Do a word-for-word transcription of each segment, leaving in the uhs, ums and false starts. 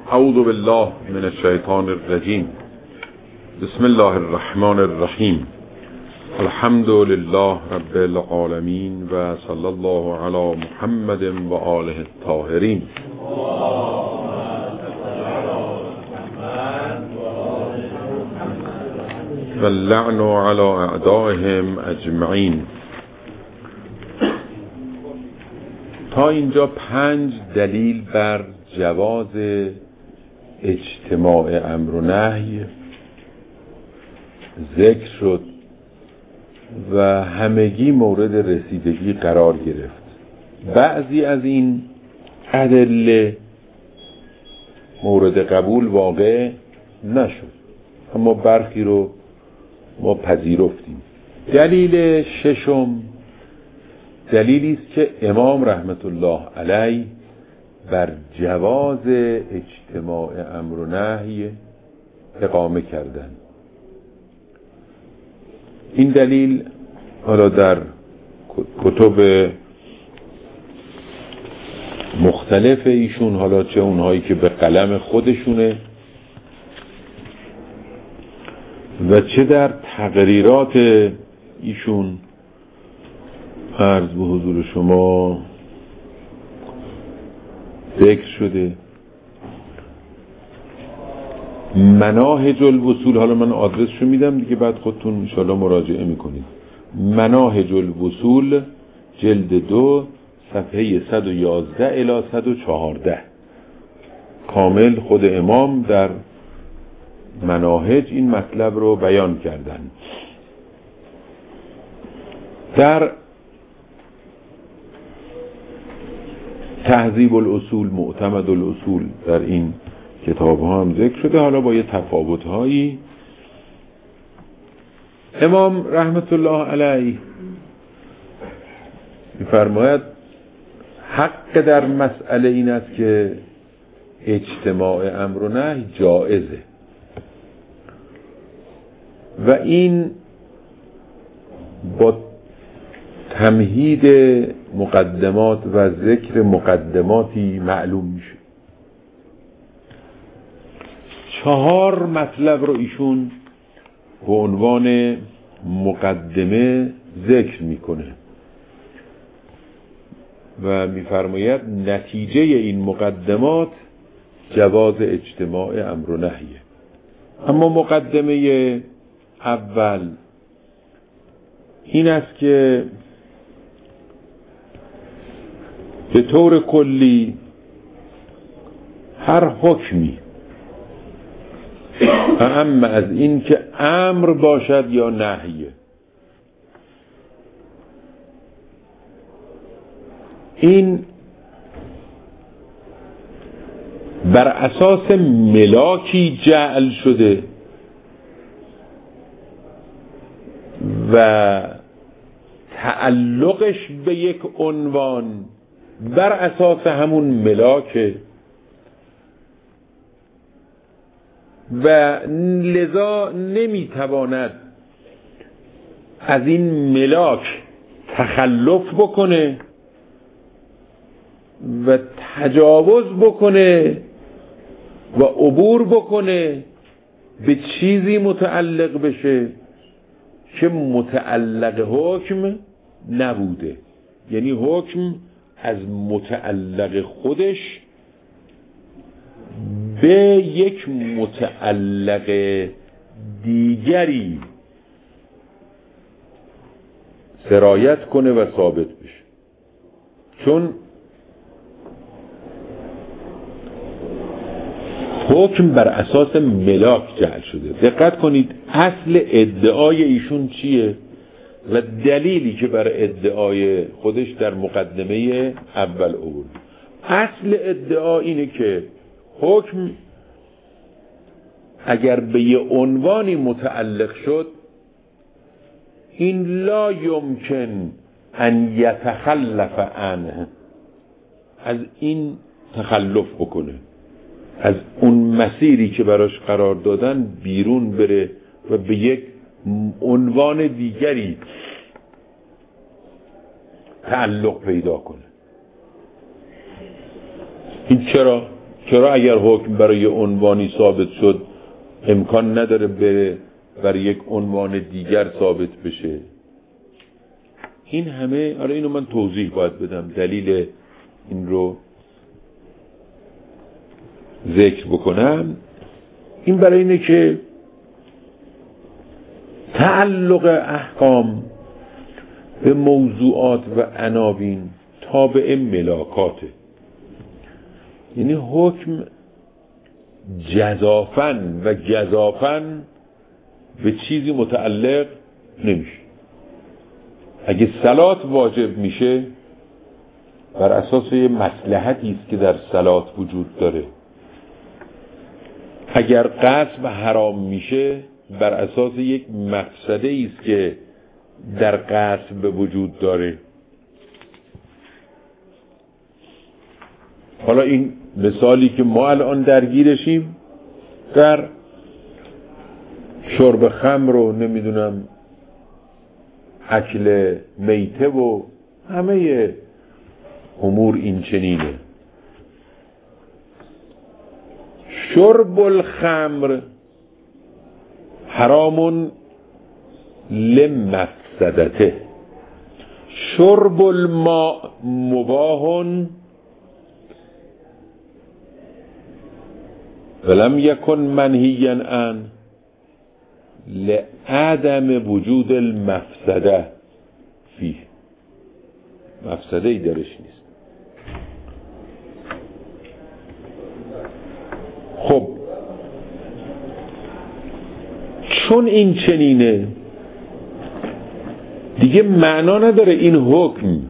اعوذ بالله من الشیطان الرجیم. بسم الله الرحمن الرحیم. الحمد لله رب العالمین و صلی الله علی محمد و آله الطاهرین. و اللعن علی اعدائهم اجمعین. تا اینجا پنج دلیل بر جواز اجتماع امر و نهی ذکر شد و همگی مورد رسیدگی قرار گرفت. بعضی از این ادله مورد قبول واقع نشد، اما برخی رو ما پذیرفتیم. دلیل ششم دلیلی است که امام رحمت الله علیه بر جواز اجتماع امر و نهی اقامه کردند. این دلیل حالا در کتب مختلف ایشون، حالا چه اونهایی که به قلم خودشونه و چه در تقریرات ایشون عرض به حضور شما ذکر شده. مناهج الوصول، حالا من آدرسشو میدم دیگه، بعد خودتون انشاءالله مراجعه میکنید. مناهج الوصول جلد دو صفحه صد و یازده الی صد و چهارده کامل خود امام در مناهج این مطلب رو بیان کردن. در تهذیب الاصول، معتمد الاصول، در این کتاب ها هم ذکر شده، حالا با یه تفاوت هایی. امام رحمت الله علیه می‌فرماید حق در مسئله این است که اجتماع امر و نهی جائزه و این با تمهید مقدمات و ذکر مقدماتی معلوم میشه. چهار مطلب رو ایشون به عنوان مقدمه ذکر میکنه و میفرماید نتیجه این مقدمات جواز اجتماع امر و نهیه. اما مقدمه اول این است که به طور کلی هر حکمی اهم از این که امر باشد یا نهیه، این بر اساس ملاکی جعل شده و تعلقش به یک عنوان بر اساس همون ملاکه و لذا نمیتواند از این ملاک تخلف بکنه و تجاوز بکنه و عبور بکنه به چیزی متعلق بشه که متعلق حکم نبوده. یعنی حکم از متعلق خودش به یک متعلق دیگری سرایت کنه و ثابت بشه، چون حکم بر اساس ملاک جعل شده. دقت کنید اصل ادعای ایشون چیه و دلیلی که بر ادعای خودش در مقدمه اول آورد. اصل ادعا اینه که حکم اگر به یه عنوانی متعلق شد این لا یمکن ان یتخلف عنه، از این تخلف بکنه، از اون مسیری که براش قرار دادن بیرون بره و به یک عنوان دیگری تعلق پیدا کنه. این چرا؟ چرا اگر حکم برای عنوانی ثابت شد امکان نداره بره برای یک عنوان دیگر ثابت بشه؟ این همه، آره اینو من توضیح باید بدم، دلیل این رو ذکر بکنم. این برای اینه که تعلق احکام به موضوعات و عناوین تابع ملاکاته. یعنی حکم جزافن و گزافن به چیزی متعلق نمیشه. اگه صلات واجب میشه بر اساس یه مصلحتی است که در صلات وجود داره. اگر غصب حرام میشه بر اساس یک مفسده است که در غصب وجود داره. حالا این مثالی که ما الان درگیرشیم در شرب خمر و نمیدونم اکل میته و همه امور این چنینه. شرب الخمر حرام لمفسدته، شرب الماء مباح ولم یکن منهیا عنه لعدم وجود المفسده فیه. مفسده ای درش نیست. خب چون این چنینه دیگه معنا نداره این حکم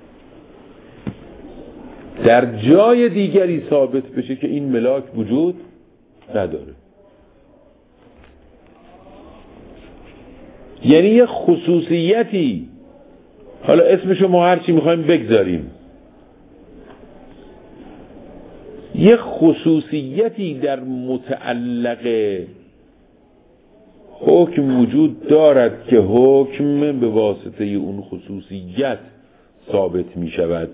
در جای دیگری ثابت بشه که این ملاک وجود نداره. یعنی یه خصوصیتی، حالا اسمشو ما هرچی میخوایم بگذاریم، یه خصوصیتی در متعلق حکم وجود دارد که حکم به واسطه اون خصوصیت ثابت می شود.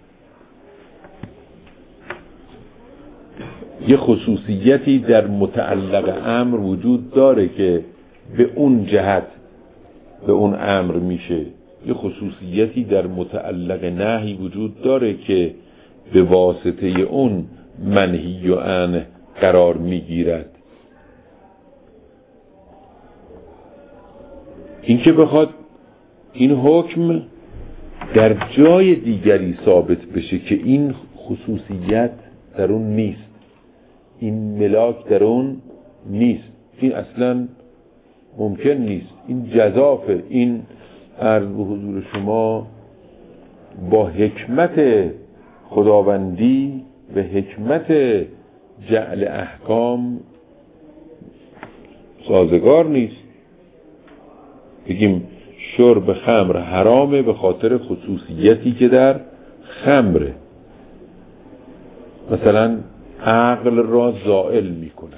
یه خصوصیتی در متعلق امر وجود داره که به اون جهت به اون امر میشه. یه خصوصیتی در متعلق نهی وجود داره که به واسطه اون منهی و عنه قرار میگیرد. این که بخواد این حکم در جای دیگری ثابت بشه که این خصوصیت در اون نیست، این ملاک در اون نیست، این اصلا ممکن نیست، این جزافه. این عرض به حضور شما با حکمت خداوندی و حکمت جعل احکام سازگار نیست. بگیم شرب خمر حرامه به خاطر خصوصیتی که در خمره، مثلا عقل را زائل می کند.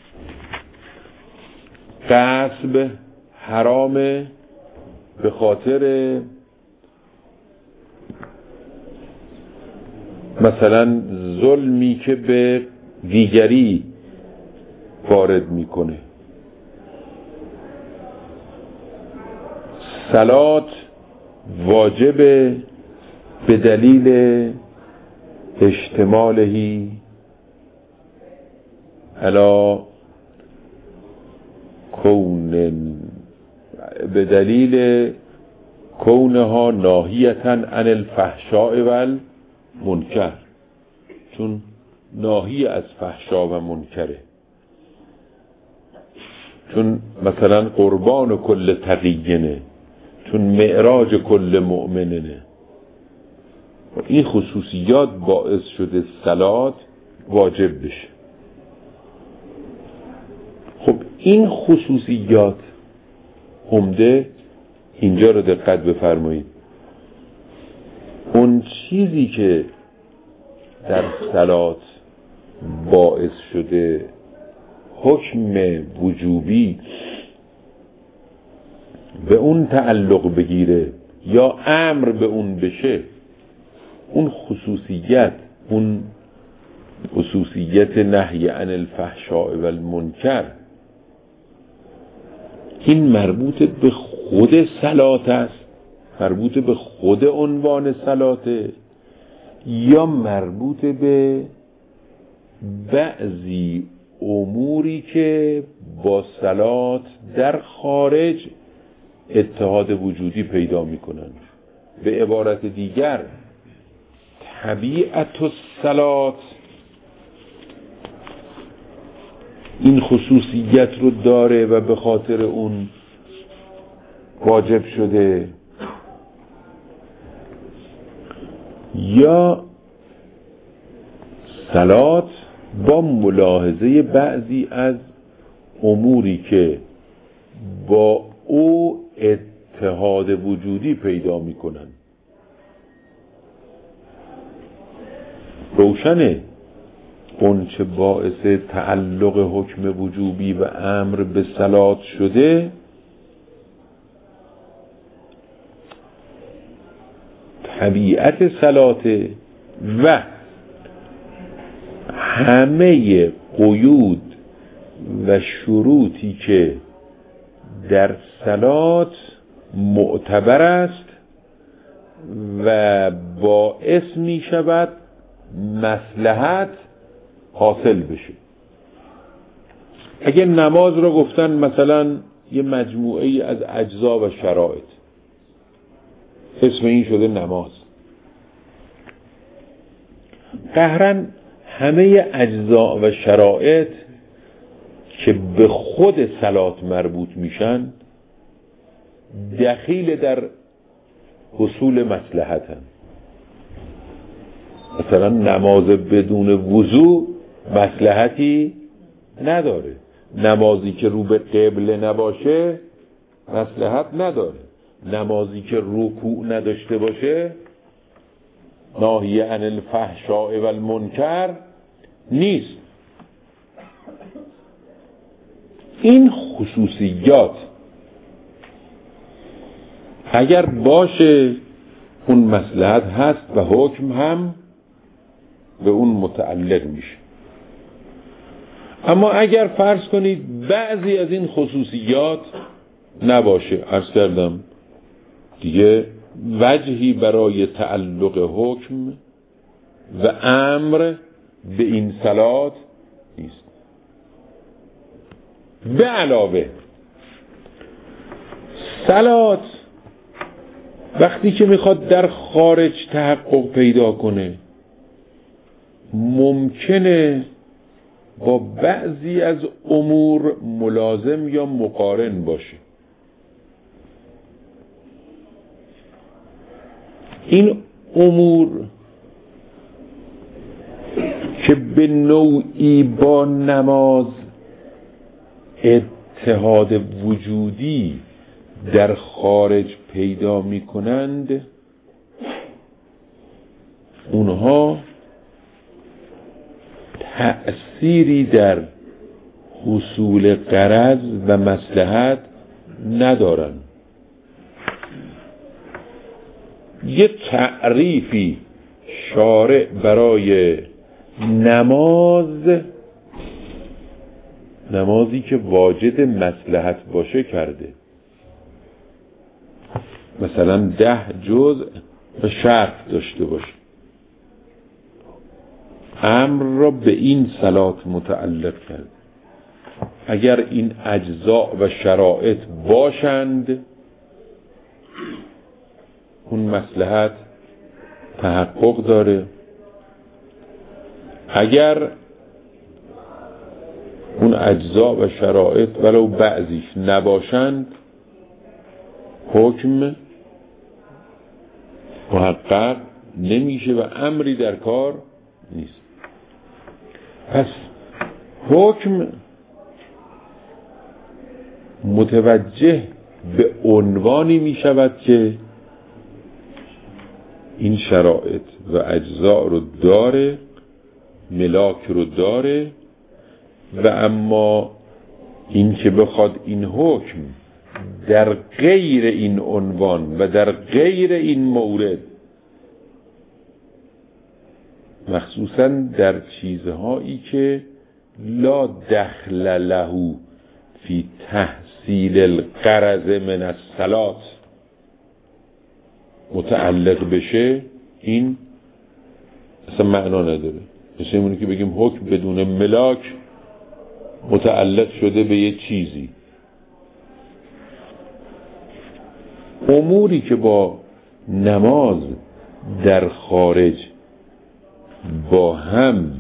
غصب حرامه به خاطر مثلا ظلمی که به دیگری وارد میکنه. صلات واجبه به دلیل اشتمالهی علا کون، به دلیل کونها ناهیتا عن الفحشاء والمنکر، چون ناهی از فحشا و منکره، چون مثلا قربان کل تقیینه، چون معراج کل مؤمنه. این خصوصیات باعث شده صلات واجب بشه. خب این خصوصیات عمده اینجا رو دقت بفرمایید. اون چیزی که در صلات باعث شده حکم وجوبی به اون تعلق بگیره یا امر به اون بشه، اون خصوصیت، اون خصوصیت نهی عن الفحشاء و المنکر این مربوط به خود صلات است، مربوط به خود عنوان صلاته، یا مربوط به بعضی اموری که با صلات در خارج اتحاد وجودی پیدا میکنند. به عبارت دیگر طبیعت الصلات این خصوصیت رو داره و به خاطر اون واجب شده، یا صلات با ملاحظه بعضی از اموری که با او اتحاد وجودی پیدا میکنن. روشنه اون چه باعث تعلق حکم وجوبی و امر به صلات شده طبیعت صلاته و همه قیود و شروطی که در صلات معتبر است و باعث می شود مصلحت حاصل بشه. اگه نماز رو گفتن مثلا یه مجموعه از اجزا و شرایط، اسم این شده نماز. قهرن همه اجزا و شرایط که به خود صلات مربوط میشن دخیل در حصول مصلحتن. مثلا نماز بدون وضو مصلحتی نداره، نمازی که رو به قبله نباشه مصلحت نداره، نمازی که رکوع نداشته باشه ناهی عن الفحشاء و المنکر نیست. این خصوصیات اگر باشه اون مصلحت هست و حکم هم به اون متعلق میشه. اما اگر فرض کنید بعضی از این خصوصیات نباشه، عرض کردم دیگه وجهی برای تعلق حکم و امر به این صلات نیست. به علاوه صلات وقتی که میخواد در خارج تحقق پیدا کنه ممکنه با بعضی از امور ملازم یا مقارن باشه. این امور که به نوعی با نماز اتحاد وجودی در خارج پیدا می کنند، اونها تأثیری در حصول غرض و مصلحت ندارند. یه تعریفی شارع برای نماز، نمازی که واجد مصلحت باشه کرده. مثلا ده جزء و شرط داشته باشه، امر را به این صلات متعلق کرده. اگر این اجزا و شرایط باشند اون مصلحت تحقق داره. اگر اون اجزا و شرایط ولو بعضیش نباشند حکم محقق نمیشه و امری در کار نیست. پس حکم متوجه به عنوانی می شود که این شرایط و اجزا رو داره، ملاک رو داره، و اما این که بخواد این حکم در غیر این عنوان و در غیر این مورد مخصوصا در چیزهایی که لا دخل له فی تحصیل الغرض من الصلاة متعلق بشه، این اصلا معنا نداره. مثل اینه که بگیم حکم بدون ملاک متعلق شده به یه چیزی. اموری که با نماز در خارج با هم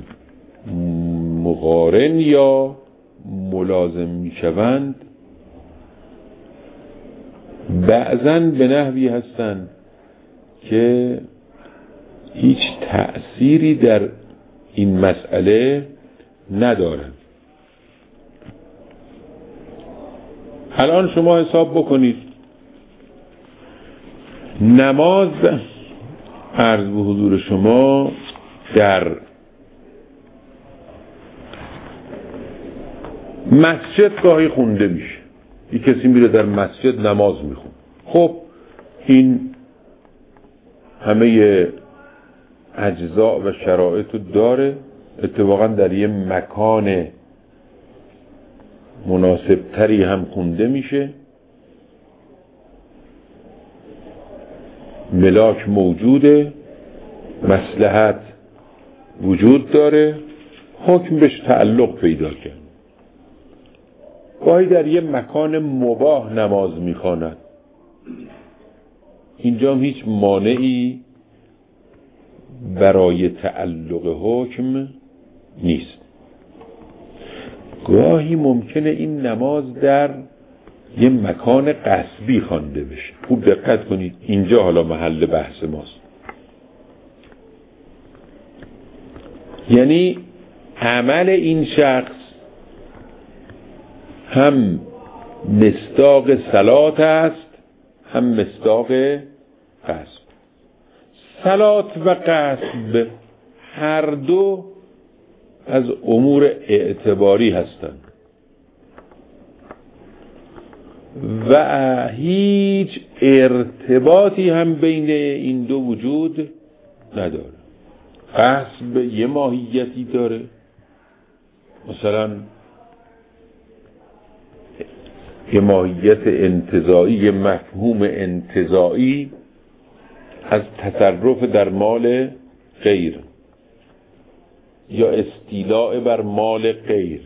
مقارن یا ملازم می شوند بعضاً به نحوی هستند که هیچ تأثیری در این مسئله ندارند. الان شما حساب بکنید نماز عرض به حضور شما در مسجد گاهی خونده میشه، یک کسی میره در مسجد نماز میخونه. خب این همه اجزاء و شرایط داره، اتفاقا در یه مکان مناسب تری هم خونده میشه، ملاک موجوده، مصلحت وجود داره، حکم بهش تعلق پیدا کرد. گاهی در یه مکان مباح نماز میخواند، اینجا هیچ مانعی برای تعلق حکم نیست. گاهی ممکنه این نماز در یه مکان غصبی خوانده بشه. خوب دقت کنید، اینجا حالا محل بحث ماست. یعنی عمل این شخص هم مصداق صلات است هم مصداق غصب. صلات و غصب هر دو از امور اعتباری هستند و هیچ ارتباطی هم بین این دو وجود نداره. غصب یه ماهیتی داره، مثلا یه ماهیت انتزاعی، یه مفهوم انتزاعی از تصرف در مال غیر یا استیلاء بر مال غیر.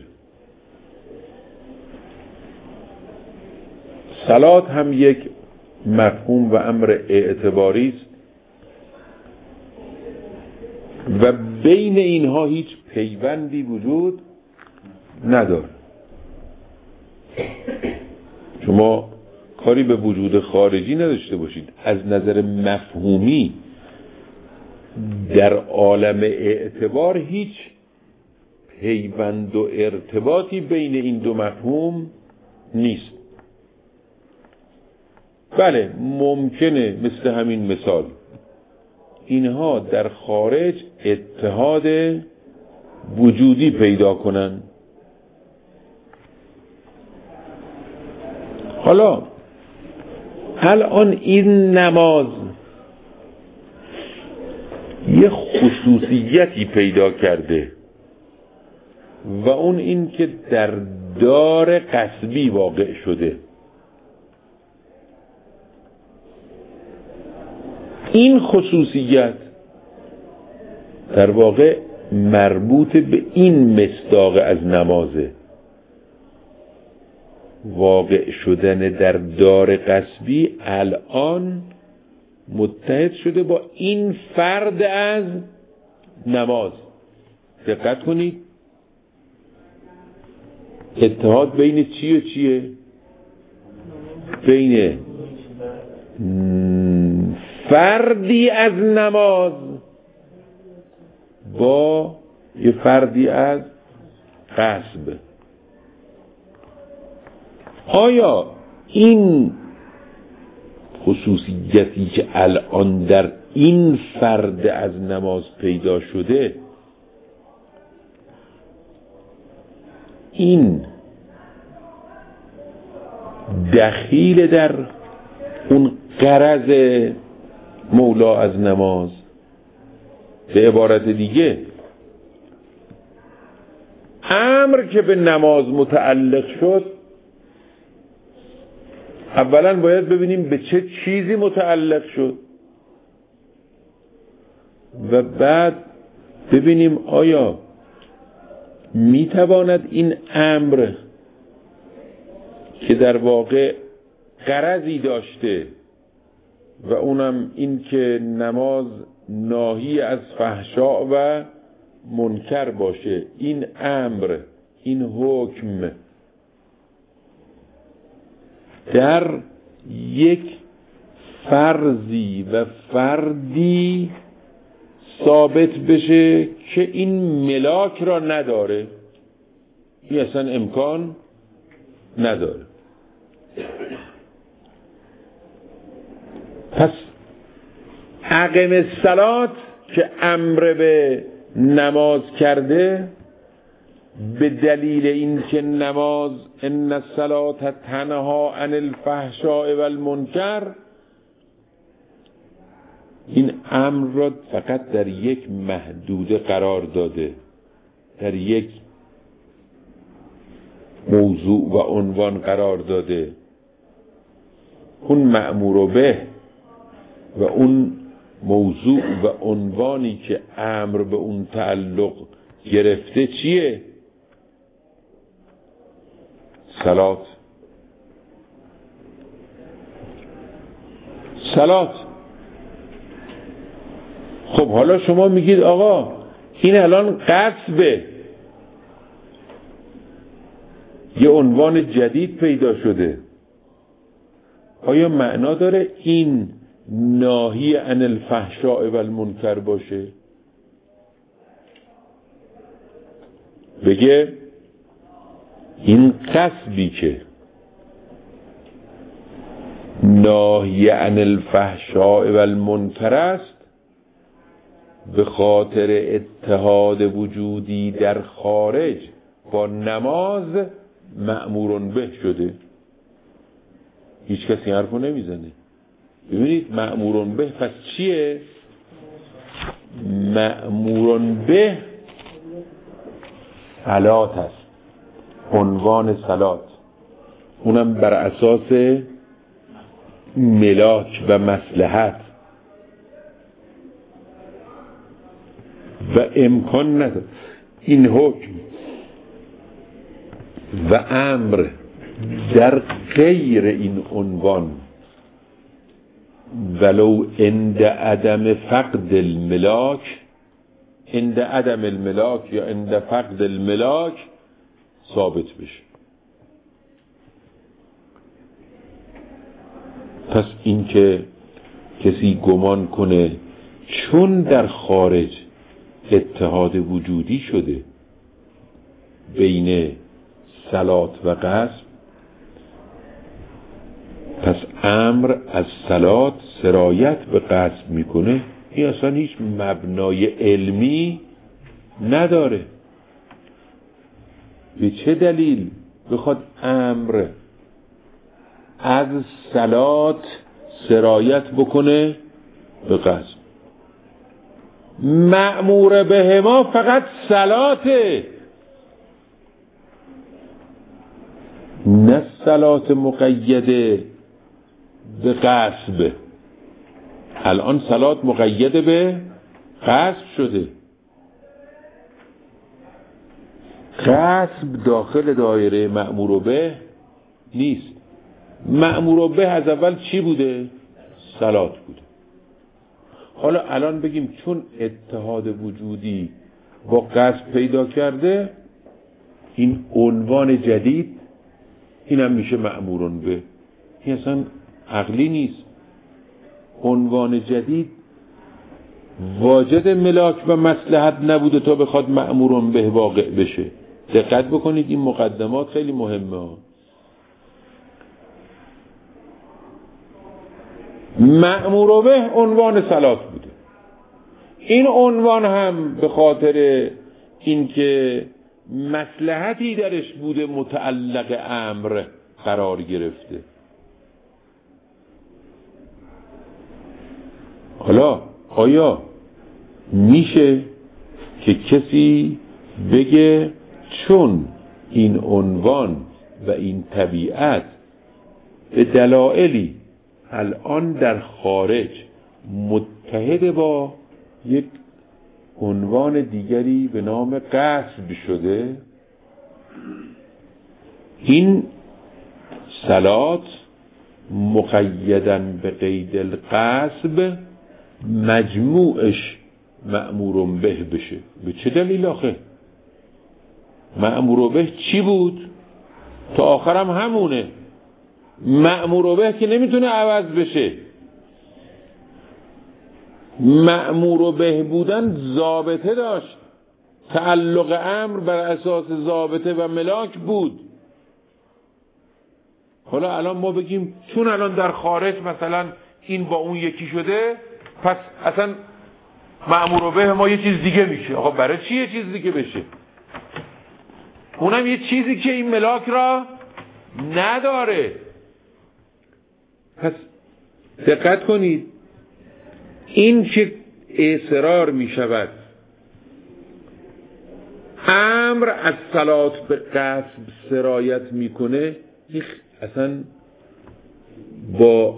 صلات هم یک مفهوم و امر اعتباری است و بین اینها هیچ پیوندی وجود نداره. شما کاری به وجود خارجی نداشته باشید، از نظر مفهومی در عالم اعتبار هیچ پیوند و ارتباطی بین این دو مفهوم نیست. بله ممکنه مثل همین مثال اینها در خارج اتحاد وجودی پیدا کنن. حالا الان این نماز یه خصوصیتی پیدا کرده و اون این که در دار غصبی واقع شده. این خصوصیت در واقع مربوط به این مصداق از نمازه، واقع شدن در دار غصبی الان متحد شده با این فرد از نماز. دقت کنید، اتحاد بین چی و چیه؟ بین فردی از نماز با یه فردی از غصب. آیا این خصوصیتی که الان در این فرد از نماز پیدا شده، این دخیل در اون غرض مولا از نماز، به عبارت دیگه امر که به نماز متعلق شد اولا باید ببینیم به چه چیزی متعلق شد و بعد ببینیم آیا میتواند این امر که در واقع غرضی داشته و اونم این که نماز ناهی از فحشا و منکر باشه، این امر، این حکم در یک فرضی و فردی ثابت بشه که این ملاک را نداره، این اصلا امکان نداره. پس اقم الصلاة که امر به نماز کرده به دلیل این که نماز ان الصلاة تنها عن الفحشاء والمنکر، این امر را فقط در یک محدوده قرار داده، در یک موضوع و عنوان قرار داده. اون مأمور به و اون موضوع و عنوانی که امر به اون تعلق گرفته چیه؟ صلات. صلات. خب حالا شما میگید آقا این الان غصبه، یه عنوان جدید پیدا شده، آیا معنا داره این ناهی عن الفحشاء والمنکر باشه؟ بگه این غصبی که ناهی عن الفحشاء والمنکر است به خاطر اتحاد وجودی در خارج با نماز مأمور به شده. هیچ کسی حرفو نمیزنه. ببینید مأمور به پس چیه؟ مأمور به صلات است، عنوان صلات، اونم بر اساس ملاک و مصلحت و امکان نداره این حکم و امر در غیر این عنوان ولو عند عدم فقد الملاک، عند عدم الملاک یا عند فقد الملاک ثابت بشه. پس این که کسی گمان کنه چون در خارج اتحاد وجودی شده بین صلات و غصب، پس امر از صلات سرایت به غصب میکنه، این اصلا هیچ مبنای علمی نداره. به چه دلیل بخواد امر از صلات سرایت بکنه به غصب؟ مأمور به ما فقط صلاته، نه صلات مقیده به غصب. الان صلات مقیده به غصب شده. غصب داخل دایره مأمور به نیست. مأمور به از اول چی بوده؟ صلات بوده. حالا الان بگیم چون اتحاد وجودی با غصب پیدا کرده، این عنوان جدید این هم میشه مأمور به. این اصلا عقلی نیست. عنوان جدید واجد ملاک و مصلحت نبوده تا بخواد مأمور به واقع بشه. دقت بکنید این مقدمات خیلی مهمه ها. مأمور به عنوان صلات بوده. این عنوان هم به خاطر اینکه مصلحتی درش بوده متعلق امر قرار گرفته. حالا آیا میشه که کسی بگه چون این عنوان و این طبیعت به دلایلی الان در خارج متحد با یک عنوان دیگری به نام غصب شده، این صلات مقیداً به قید الغصب مجموعش مأمور به بشه. به چه دلیل آخه؟ مأمور به چی بود؟ تا آخرم همونه. مأمور به که نمیتونه عوض بشه. مأمور به بودن ضابطه داشت، تعلق امر بر اساس ضابطه و ملاک بود. حالا الان ما بگیم چون الان در خارج مثلا این با اون یکی شده، پس اصلا مأمور به ما یه چیز دیگه میشه. آقا برای چی یه چیز دیگه بشه؟ اونم یه چیزی که این ملاک را نداره. پس دقت کنید، این که اصرار می شود امر از صلات به غصب سرایت میکنه، اصلا با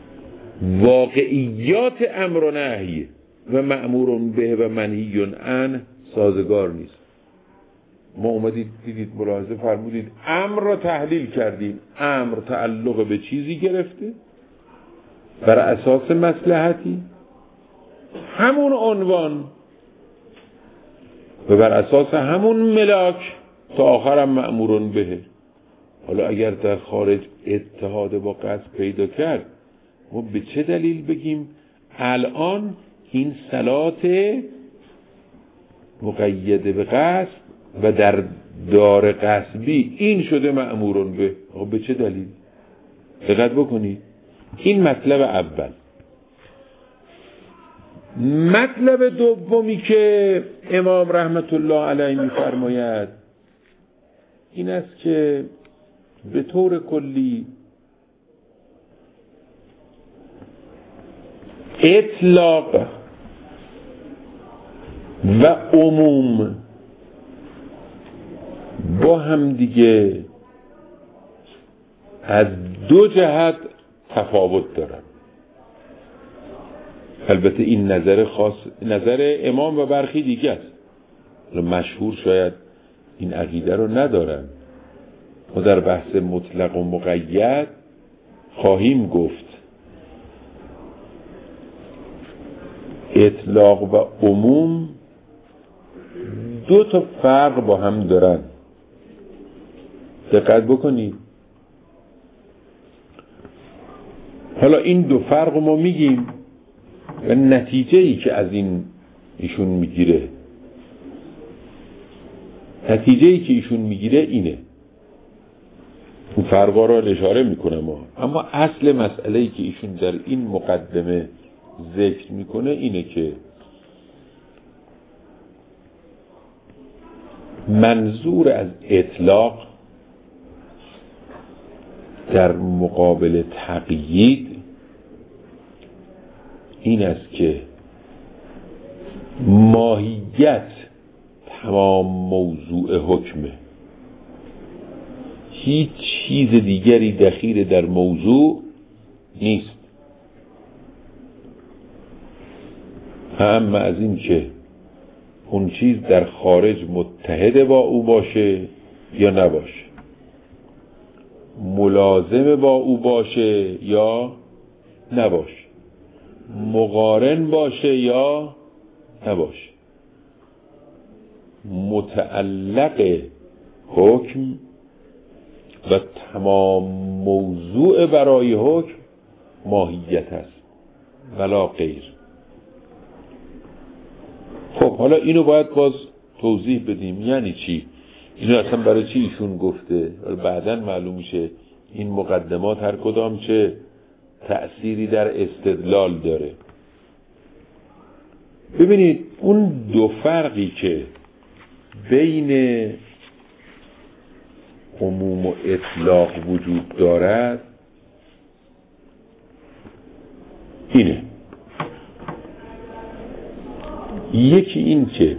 واقعیات امر و نهی و مأمور به و منهی عنه سازگار نیست. ما اومدید دیدید ملاحظه فرمودید امر را تحلیل کردیم، امر تعلق به چیزی گرفته بر اساس مصلحتی، همون عنوان و بر اساس همون ملاک تا آخرم مأمورون به. حالا اگر در خارج اتحاد با قصد پیدا کرد، ما به چه دلیل بگیم الان این صلات مقیده به قصد و در دار قصبی این شده مأمورون به؟ به چه دلیل؟ دقت بکنید. این مطلب اول. مطلب دومی که امام رحمت الله علیه می‌فرماید این است که به طور کلی اطلاق و عموم با هم دیگه از دو جهت تفاوت دارن. البته این نظر خاص نظر امام و برخی دیگه است. مشهور شاید این عقیده رو ندارن. ما در بحث مطلق و مقید خواهیم گفت اطلاق و عموم دو تا فرق با هم دارن. دقت بکنید. حالا این دو فرق ما میگیم و نتیجه ای که از این ایشون میگیره نتیجه ای که ایشون میگیره اینه. اون فرقا رو اشاره میکنم ها. اما اصل مسئله ای که ایشون در این مقدمه ذکر میکنه اینه که منظور از اطلاق در مقابل تقیید این است که ماهیت تمام موضوع حکمه، هیچ چیز دیگری دخیل در موضوع نیست. اما از این که اون چیز در خارج متحد با او باشه یا نباشه، ملازم با او باشه یا نباشه، مقارن باشه یا نباشه، متعلق حکم و تمام موضوع برای حکم ماهیت است ولا غیر. خب حالا اینو باید باز توضیح بدیم یعنی چی؟ اینو اصلا برای چی ایشون گفته؟ بعداً معلوم میشه این مقدمات هر کدام چه تأثیری در استدلال داره. ببینید اون دو فرقی که بین عموم و اطلاق وجود دارد اینه. یکی این که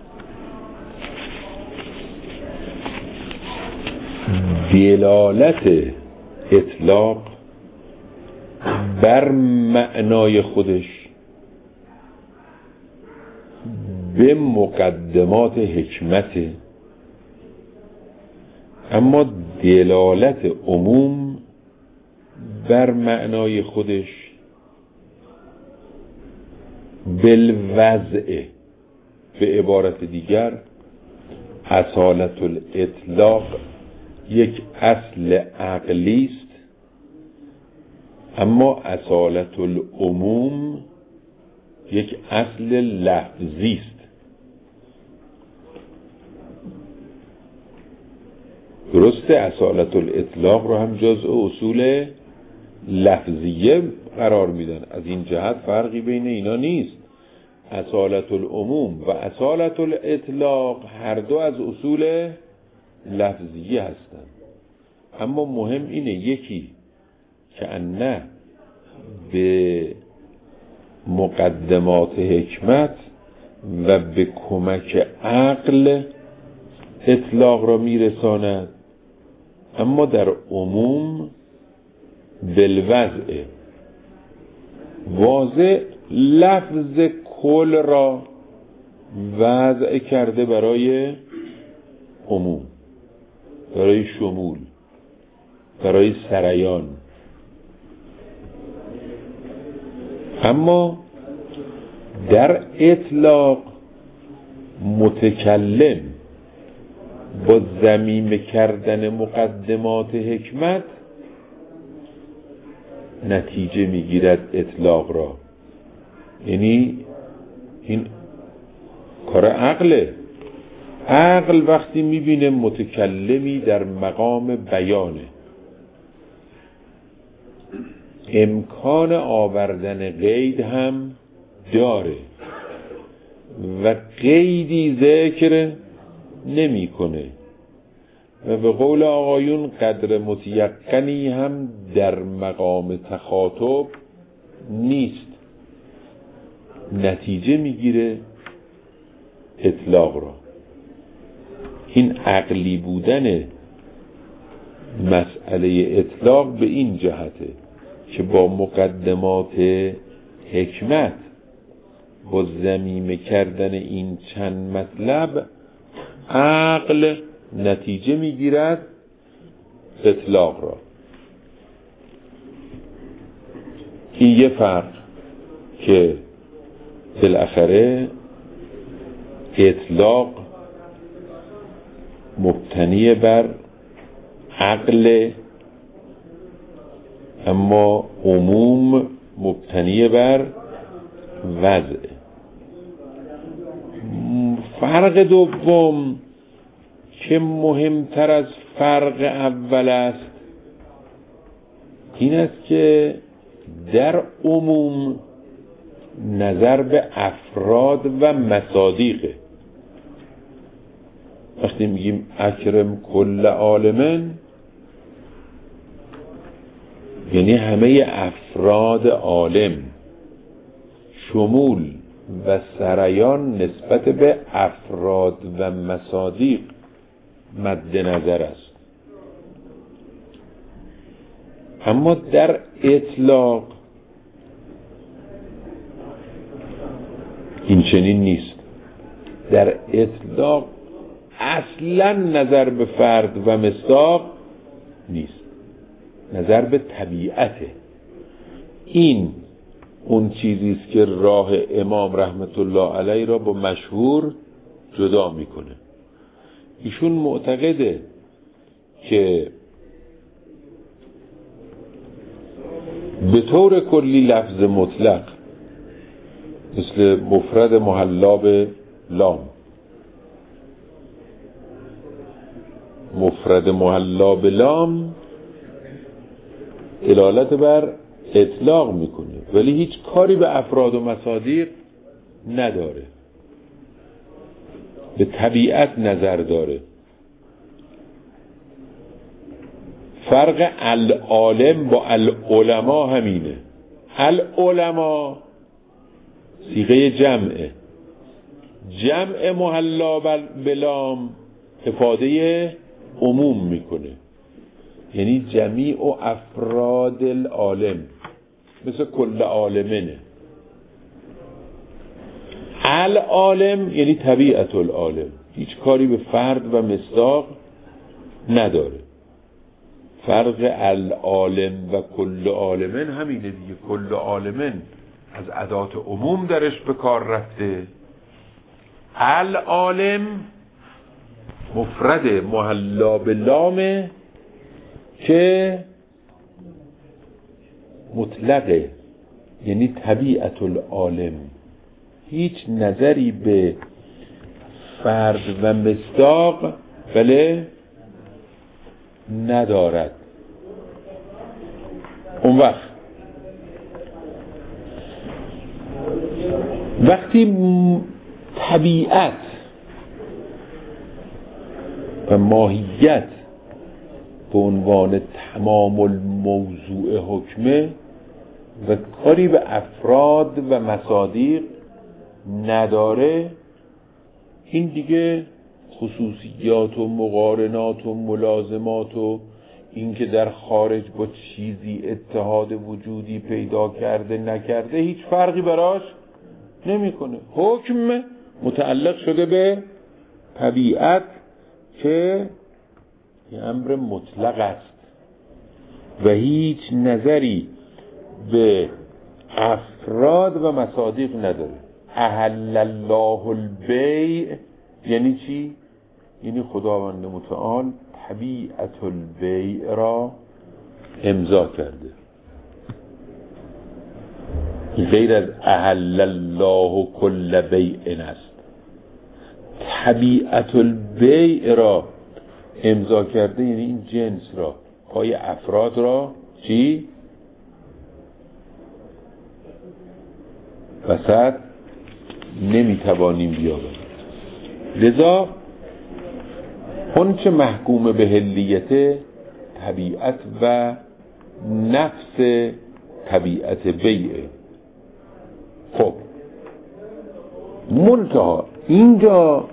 دلالت اطلاق بر معنای خودش به مقدمات حکمت، اما دلالت عموم بر معنای خودش بالوضع. به عبارت دیگر اصالت الاطلاق یک اصل عقلی است، اما اصالت العموم یک اصل لفظی است. درسته اصالت الاطلاق رو هم جزء اصول لفظیه قرار میدن، از این جهت فرقی بین اینا نیست. اصالت العموم و اصالت الاطلاق هر دو از اصول لفظیه هستند، اما مهم اینه یکی که نه به مقدمات حکمت و به کمک عقل اطلاق را میرساند، اما در عموم بالوضع واضع لفظ کل را وضع کرده برای عموم، برای شمول، برای سریان. اما در اطلاق متکلم با ضمیمه کردن مقدمات حکمت نتیجه میگیرد اطلاق را، یعنی این کار عقله. عقل وقتی میبینه متکلمی در مقام بیانه، امکان آوردن قید هم داره و قیدی ذکر نمی کنه و به قول آقایون قدر متیقنی هم در مقام تخاطب نیست، نتیجه میگیره اطلاق را. این عقلی بودن مسئله اطلاق به این جهته که با مقدمات حکمت با ضمیمه کردن این چند مطلب عقل نتیجه میگیرد اطلاق را. این یه فرق که بالاخره اطلاق مبتنی بر عقل، اما عموم مبتنی بر وضع. فرق دوم که مهمتر از فرق اول است این است که در عموم نظر به افراد و مصادیقه. وقتی میگیم اکرم کل عالمن یعنی همه افراد عالم، شمول و سریان نسبت به افراد و مصادیق مد نظر است. اما در اطلاق این چنین نیست. در اطلاق اصلا نظر به فرد و مصداق نیست، نظر به طبیعته. این اون چیزی است که راه امام رحمت الله علیه را با مشهور جدا میکنه. ایشون معتقده که به طور کلی لفظ مطلق مثل مفرد محلا به لام، مفرد محلا به لام دلالت بر اطلاق میکنه ولی هیچ کاری به افراد و مصادیق نداره، به طبیعت نظر داره. فرق العالم با العلماء همینه. العلماء صیغه جمعه، جمع محلا بلام افاده عموم میکنه، یعنی جمیع و افراد العالم، مثل کل عالمنه. العالم یعنی طبیعت العالم، هیچ کاری به فرد و مصداق نداره. فرق العالم و کل عالمن همینه دیگه. کل عالمن از ادات عموم درش به کار رفته، العالم مفرد محلا به لامه که مطلقه، یعنی طبیعت العالم، هیچ نظری به فرد و مصداق بله ندارد. اون وقت وقتی طبیعت و ماهیت به عنوان تمام الموضوع حکمه و کاری به افراد و مصادیق نداره، این دیگه خصوصیات و مقارنات و ملازمات و این که در خارج با چیزی اتحاد وجودی پیدا کرده نکرده هیچ فرقی براش نمیکنه. حکم متعلق شده به طبیعت که یه امر مطلق است و هیچ نظری به افراد و مصادیق نداره. احل الله البیع یعنی چی؟ یعنی خداوند متعال طبیعت البیع را امضا کرده. غیر از احل الله کل بیع است. طبیعت البیع را امضا کرده یعنی این جنس را، پای افراد را چی؟ وسط نمیتوانیم بیابیم. لذا اون چه محکوم به حلیت طبیعت و نفس طبیعت بیعه. خب منتها اینجا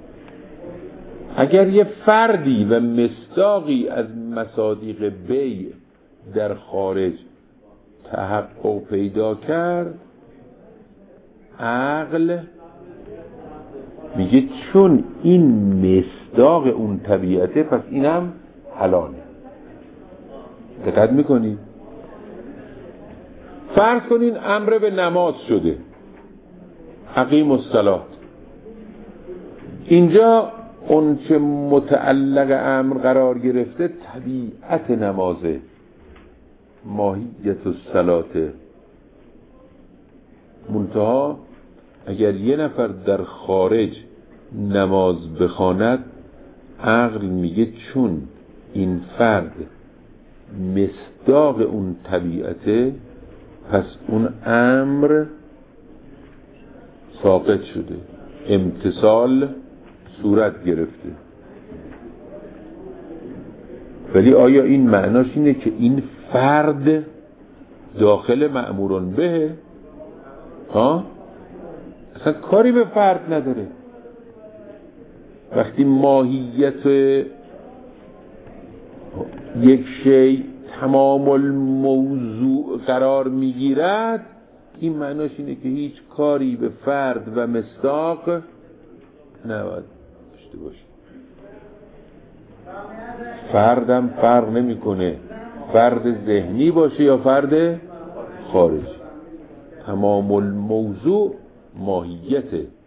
اگر یه فردی و مصداقی از مصادیق بیع در خارج تحقق پیدا کرد، عقل میگه چون این مصداق اون طبیعته پس اینم حلاله. دقت میکنی؟ فرض کنین امر به نماز شده، اقیم الصلاة. اینجا اون چه متعلق امر قرار گرفته طبیعت نمازه، ماهیت الصلاة. منتها اگر یه نفر در خارج نماز بخواند، عقل میگه چون این فرد مصداق اون طبیعته پس اون امر ساقط شده، امتثال صورت گرفته. ولی آیا این معناش اینه که این فرد داخل مأمورون بهه؟ ها؟ اصلا کاری به فرد نداره. وقتی ماهیت یک شی تمام الموضوع قرار میگیرد، این معناش اینه که هیچ کاری به فرد و مصداق نباید داشته باشه. فردم فرق نمیکنه فرد ذهنی باشه یا فرد خارجی، تمام الموضوع ماهیت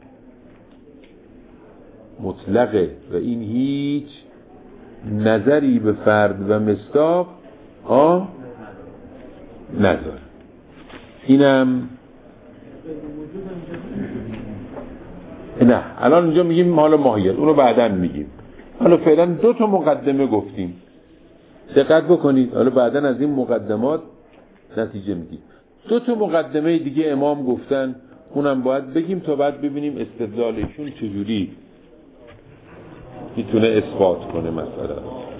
مطلقه و این هیچ نظری به فرد و مصداق ها نداره. اینم نه الان اینجا میگیم حالا ماهیت، اونو بعداً میگیم. حالا فعلا دو تا مقدمه گفتیم، دقت بکنید. حالا بعداً از این مقدمات نتیجه میگیم. دو تا مقدمه دیگه امام گفتن، اونم باید بگیم تا بعد ببینیم استدلالشون چجوری میتونه اثبات کنه مسئله.